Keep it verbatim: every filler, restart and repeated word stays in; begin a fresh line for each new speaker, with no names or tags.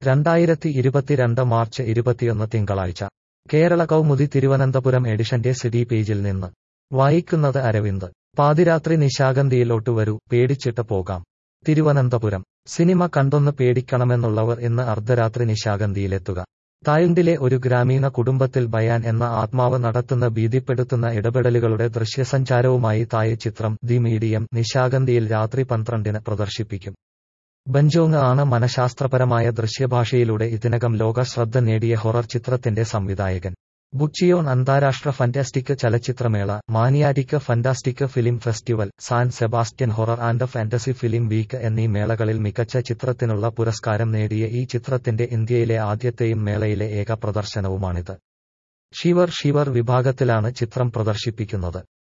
രണ്ടായിരത്തി ഇരുപത്തിരണ്ട് മാർച്ച് ഇരുപത്തിയൊന്ന് തിങ്കളാഴ്ച കേരള കൗമുദി തിരുവനന്തപുരം എഡിഷന്റെ സിഡി പേജിൽ നിന്ന് വായിക്കുന്നത് അരവിന്ദ്. പാതിരാത്രി നിശാഗന്ധിയിലോട്ട് വരൂ, പേടിച്ചിട്ട് പോകാം. തിരുവനന്തപുരം. സിനിമ കണ്ടൊന്ന് പേടിക്കണമെന്നുള്ളവർ ഇന്ന് അർദ്ധരാത്രി നിശാഗന്ധിയിലെത്തുക. തായ്ലൻഡിലെ ഒരു ഗ്രാമീണ കുടുംബത്തിൽ ബയാൻ എന്ന ആത്മാവ് നടത്തുന്ന ഭീതിപ്പെടുത്തുന്ന ഇടപെടലുകളുടെ ദൃശ്യസഞ്ചാരവുമായി തായ് ചിത്രം ദി മീഡിയം നിശാഗന്ധിയിൽ രാത്രി പന്ത്രണ്ടിന് പ്രദർശിപ്പിക്കും. ബഞ്ചോങ് ആണ് മനഃശാസ്ത്രപരമായ ദൃശ്യഭാഷയിലൂടെ ഇതിനകം ലോക ശ്രദ്ധ നേടിയ ഹൊറർ ചിത്രത്തിന്റെ സംവിധായകൻ. ബുച്ചിയോൺ അന്താരാഷ്ട്ര ഫന്റാസ്റ്റിക് ചലച്ചിത്രമേള, maniatic fantastic film festival, San Sebastian horror and fantasy film week എന്നീ മേളകളിൽ മികച്ച ചിത്രത്തിനുള്ള പുരസ്കാരം നേടിയ ഈ ചിത്രത്തിന്റെ ഇന്ത്യയിലെ ആദ്യത്തെയും മേളയിലെ ഏക പ്രദർശനവുമാണിത്. ഷിവർ ഷിവർ വിഭാഗത്തിലാണ് ചിത്രം പ്രദർശിപ്പിക്കുന്നത്.